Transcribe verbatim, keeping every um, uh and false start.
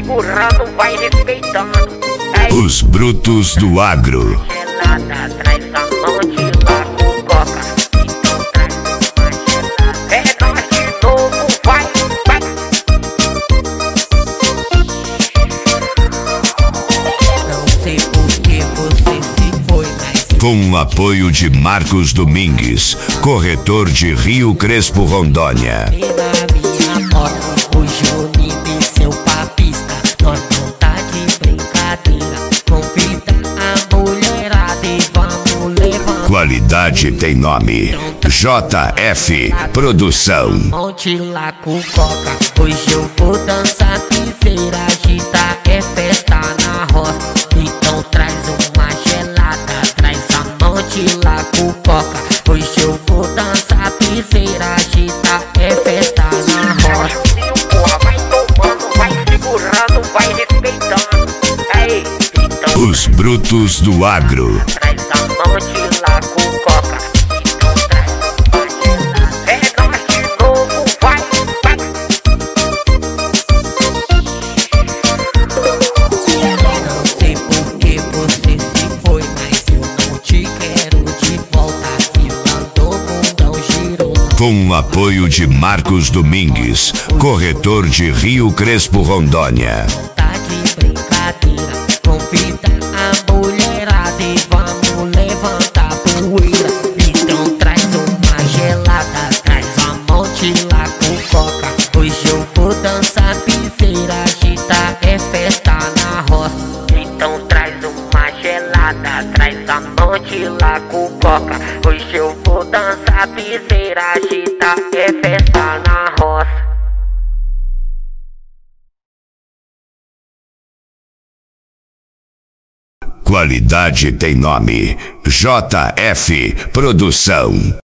segurando, vai respeitando. É Os brutos do agro. gelada, traz a mão de lá com coca. Então traz uma gelada. É nós de novo, vai, vai. Não sei por que você se foi, mas eu Com o apoio de Marcos Domingues, corretor de Rio Crespo, Rondônia. vi na minha moto. Hoje eu me desceu pra pista. Nós não tá de brincadeira. Convida a mulherada e vamos levantar. Qualidade tem nome. J F Produção. Monte lá com coca. Hoje eu vou dançar piseira, agitar, é festa na roça. Então traz uma gelada, traz a monte lá com coca. Hoje eu vou dançar piseira, agitar, é festa na roça. Juninho, porra, vai tomando, vai segurando, vai respeitando. Aí, então Os brutos do agro. traz a mão de lá com coca. Então traz uma gelada. É nós de novo, vai, vai. Não sei por que você se foi, mas eu não te quero de volta. Filando o mundão girou. Com o apoio de Marcos Domingues, corretor de Rio Crespo, Rondônia. Tá de brincadeira, convida a mulherada e vamos levantar poeira. Então traz uma gelada, traz a monte lá com coca. Hoje eu vou dançar piseira, agitar, é festa na roça. Então traz uma gelada, traz a monte lá com coca. Hoje eu vou dançar piseira, agitar, é festa na roça. Qualidade tem nome. J F Produção.